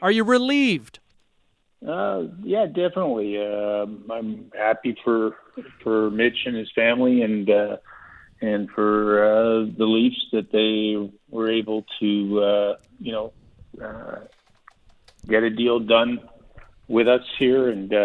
Are you relieved? Yeah, definitely. I'm happy for Mitch and his family, and for the Leafs that they were able to uh, get a deal done with us here,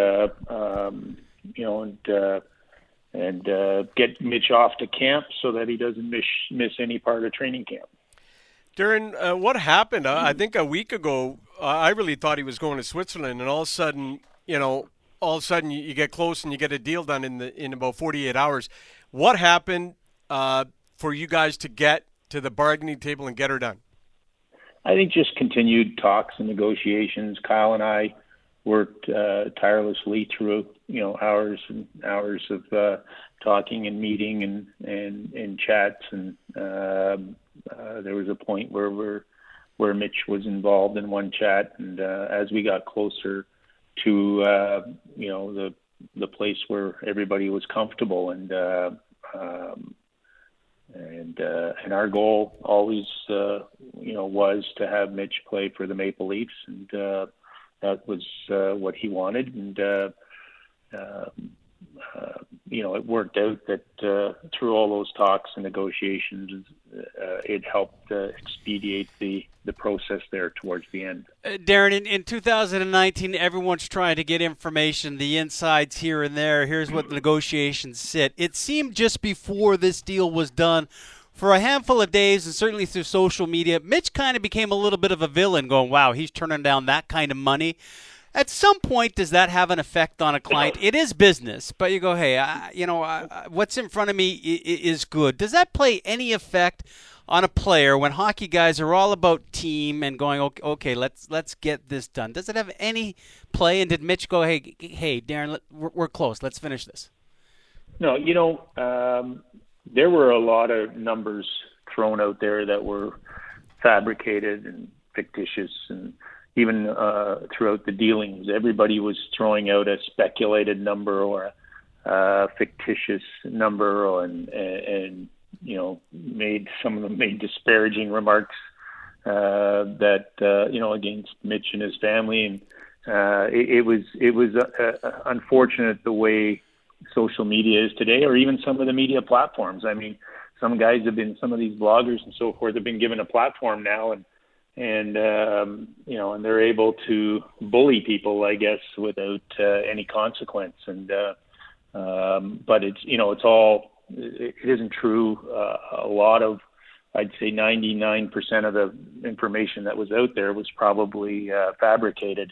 and get Mitch off to camp so that he doesn't miss any part of training camp. Darren, what happened? I think a week ago, I really thought he was going to Switzerland, and all of a sudden, you get close and you get a deal done in about 48 hours. What happened for you guys to get to the bargaining table and get her done? I think just continued talks and negotiations. Kyle and I worked tirelessly through hours and hours of talking and meeting and chats, and there was a point where Mitch was involved in one chat, and as we got closer to the place where everybody was comfortable, and our goal always was to have Mitch play for the Maple Leafs, and that was what he wanted, and it worked out that through all those talks and negotiations, it helped expedite the process there towards the end. Darren, in 2019, everyone's trying to get information, the insides here and there. Here's what the negotiations sit. It seemed just before this deal was done, for a handful of days, and certainly through social media, Mitch kind of became a little bit of a villain, going, wow, he's turning down that kind of money. At some point, does that have an effect on a client? It is business, but you go, hey, what's in front of me is good. Does that play any effect on a player when hockey guys are all about team and going, okay, let's get this done? Does it have any play? And did Mitch go, hey, Darren, we're close. Let's finish this? No, there were a lot of numbers thrown out there that were fabricated and fictitious, and even throughout the dealings, everybody was throwing out a speculated number or a fictitious number, and some of them made disparaging remarks against Mitch and his family, and it was unfortunate the way social media is today, or even some of the media platforms. I mean, some of these bloggers and so forth have been given a platform now, and they're able to bully people, I guess, without any consequence. And but it isn't true. A lot of, I'd say 99% of the information that was out there was probably fabricated.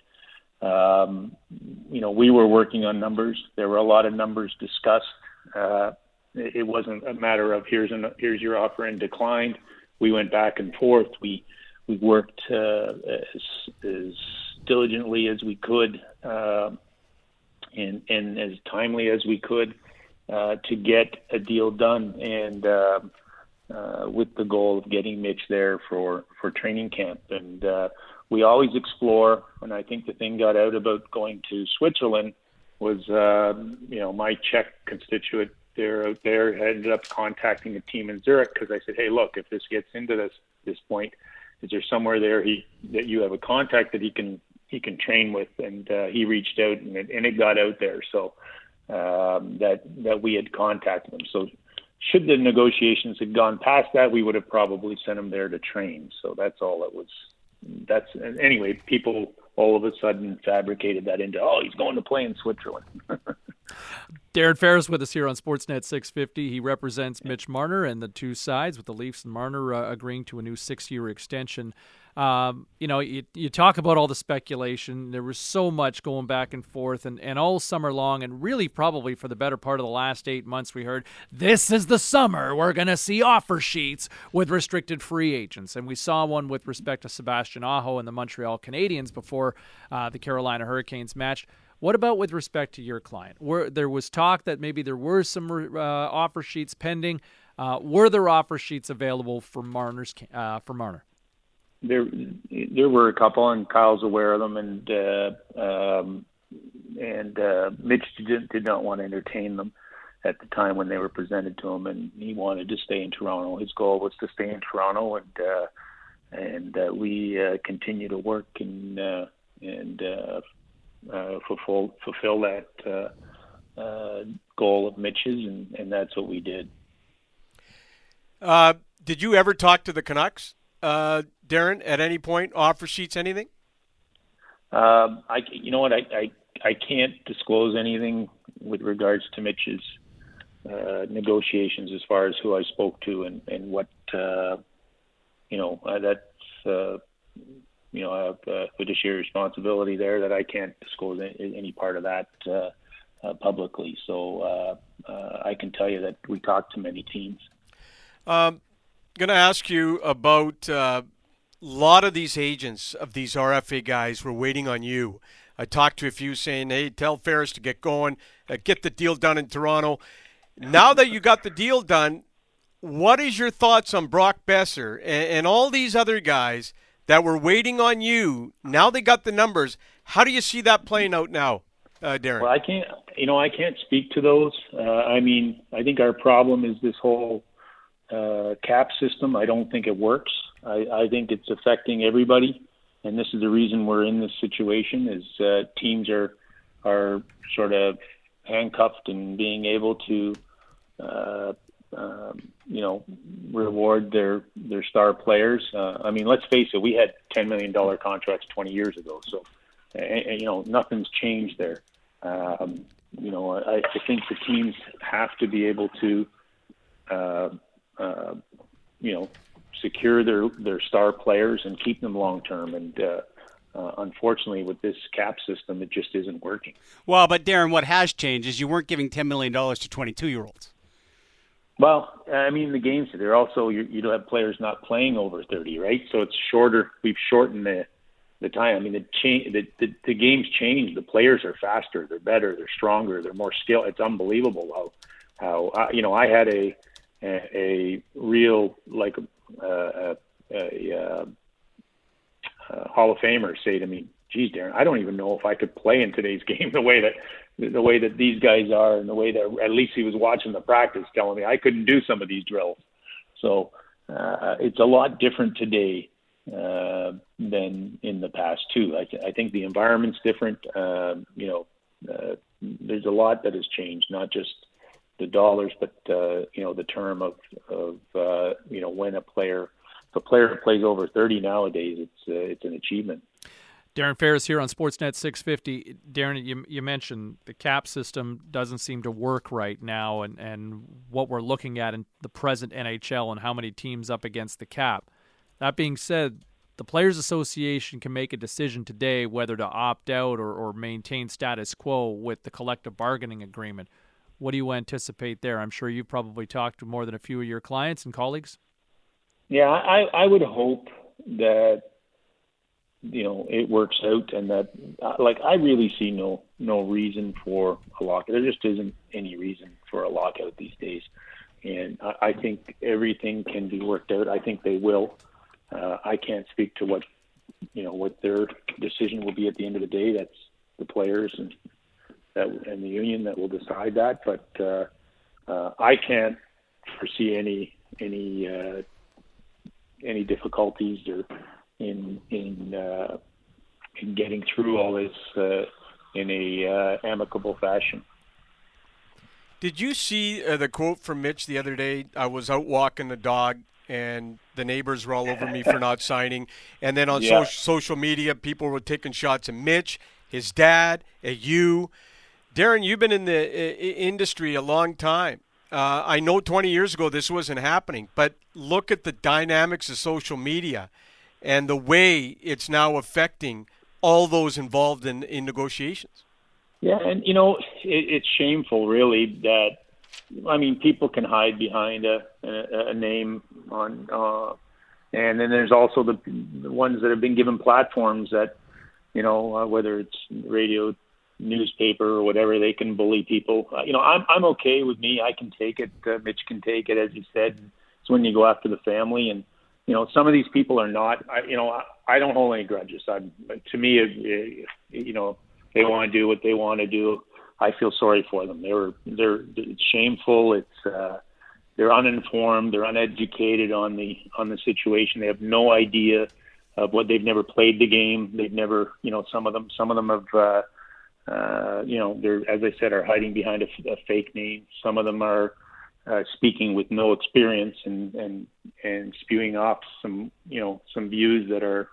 We were working on numbers. There were a lot of numbers discussed. It wasn't a matter of here's your offer and declined. We went back and forth. We worked as diligently as we could and as timely as we could to get a deal done, and with the goal of getting Mitch there for training camp. And we always explore, and I think the thing got out about going to Switzerland was, my Czech constituent out there ended up contacting a team in Zurich, because I said, hey, look, if this gets into this point, is there somewhere there that you have a contact that he can train with? And he reached out, and it got out there, so that we had contacted him. So should the negotiations have gone past that, we would have probably sent him there to train. So that's all it was. Anyway, people all of a sudden fabricated that into, he's going to play in Switzerland. Darren Ferris with us here on Sportsnet 650. He represents Mitch Marner and the two sides, with the Leafs and Marner agreeing to a new 6-year extension. You talk about all the speculation. There was so much going back and forth, and all summer long, and really probably for the better part of the last 8 months, we heard, this is the summer we're going to see offer sheets with restricted free agents. And we saw one with respect to Sebastian Aho and the Montreal Canadiens before the Carolina Hurricanes matched. What about with respect to your client? There was talk that maybe there were some offer sheets pending. Were there offer sheets available for Marner? There were a couple, and Kyle's aware of them, and Mitch did not want to entertain them at the time when they were presented to him, and he wanted to stay in Toronto. His goal was to stay in Toronto, and we continue to work and fulfill that goal of Mitch's, and that's what we did. Did you ever talk to the Canucks, Darren, at any point? Offer sheets, anything? You know what? I can't disclose anything with regards to Mitch's negotiations as far as who I spoke to and what that's I have a fiduciary responsibility there that I can't disclose any part of that publicly. So I can tell you that we talked to many teams. I'm going to ask you about a lot of these agents of these RFA guys were waiting on you. I talked to a few saying, hey, tell Ferris to get going, get the deal done in Toronto. Now that you got the deal done, what is your thoughts on Brock Boeser and all these other guys that were waiting on you? Now they got the numbers. How do you see that playing out now, Darren? Well, I can't speak to those. I think our problem is this whole cap system. I don't think it works. I think it's affecting everybody, and this is the reason we're in this situation. Is teams are sort of handcuffed and being able to reward their star players. Let's face it, we had $10 million contracts 20 years ago, so nothing's changed there. I think the teams have to be able to secure their star players and keep them long term, and unfortunately with this cap system it just isn't working. Well, but Darren, what has changed is you weren't giving $10 million to 22-year-olds. Well, the games, they're also, you don't have players not playing over 30, right? So it's shorter. We've shortened the time. The game's changed. The players are faster. They're better. They're stronger. They're more skilled. It's unbelievable how I had a real, like, Hall of Famer say to me, geez, Darren, I don't even know if I could play in today's game the way that these guys are, and the way that at least he was watching the practice telling me I couldn't do some of these drills. So it's a lot different today than in the past too. I think the environment's different. There's a lot that has changed, not just the dollars, but the term of when if a player plays over 30 nowadays, it's an achievement. Darren Ferris here on Sportsnet 650. Darren, you mentioned the cap system doesn't seem to work right now, and what we're looking at in the present NHL and how many teams up against the cap. That being said, the Players Association can make a decision today whether to opt out or maintain status quo with the collective bargaining agreement. What do you anticipate there? I'm sure you've probably talked to more than a few of your clients and colleagues. Yeah, I would hope that it works out, and that I really see no reason for a lockout. There just isn't any reason for a lockout these days, and I think everything can be worked out. I think they will. I can't speak to what their decision will be at the end of the day. That's the players and the union that will decide that. But I can't foresee any difficulties or in getting through all this in a amicable fashion. Did you see the quote from Mitch the other day? I was out walking the dog, and the neighbors were all over me for not signing. And then on social media, people were taking shots at Mitch, his dad, at you. Darren, you've been in the industry a long time. I know 20 years ago this wasn't happening, but look at the dynamics of social media and the way it's now affecting all those involved in negotiations. Yeah, and it's shameful, really, that people can hide behind a name on, and then there's also the ones that have been given platforms that, whether it's radio, newspaper, or whatever, they can bully people. I'm okay with me. I can take it. Mitch can take it, as you said. It's when you go after the family, and some of these people are not. I don't hold any grudges. To me, they want to do what they want to do. I feel sorry for them. It's shameful. It's they're uninformed, they're uneducated on the situation. They have no idea of what. They've never played the game. They've never, some of them have, they're, as I said, are hiding behind a fake name. Some of them are speaking with no experience and spewing off some views that are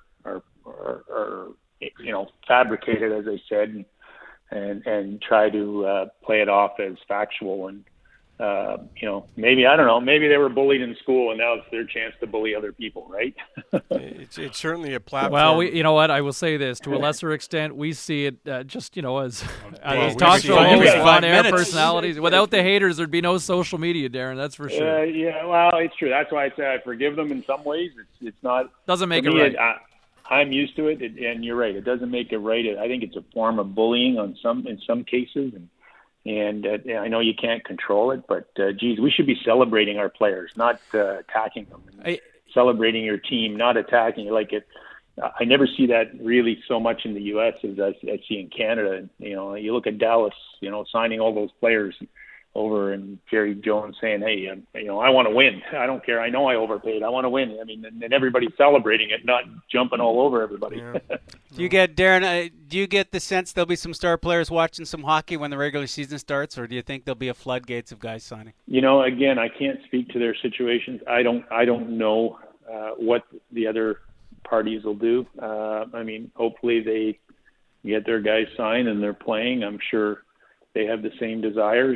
fabricated, as I said, and try to play it off as factual. And maybe, I don't know, maybe they were bullied in school and now it's their chance to bully other people, right? It's certainly a platform. Well, you know what? I will say this. To a lesser extent, we see it just, as talk show hosts, on-air personalities. Without the haters, there'd be no social media, Darren, that's for sure. Yeah, well, it's true. That's why I say I forgive them in some ways. It's not... Doesn't make it right. I'm used to it, and you're right. It doesn't make it right. I think it's a form of bullying in some cases, and I know you can't control it, but geez, we should be celebrating our players, not attacking them. Celebrating your team, not attacking. I never see that really so much in the U.S. as I see in Canada. You look at Dallas, signing all those players over, and Jerry Jones saying, "Hey, I want to win. I don't care. I know I overpaid. I want to win." I mean, and everybody's celebrating it, not jumping all over everybody. Yeah. Do you get, Darren? Do you get the sense there'll be some star players watching some hockey when the regular season starts, or do you think there'll be a floodgates of guys signing? Again, I can't speak to their situations. I don't know what the other parties will do. Hopefully they get their guys signed and they're playing. I'm sure they have the same desires,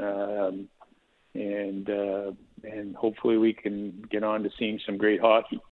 and hopefully we can get on to seeing some great hockey.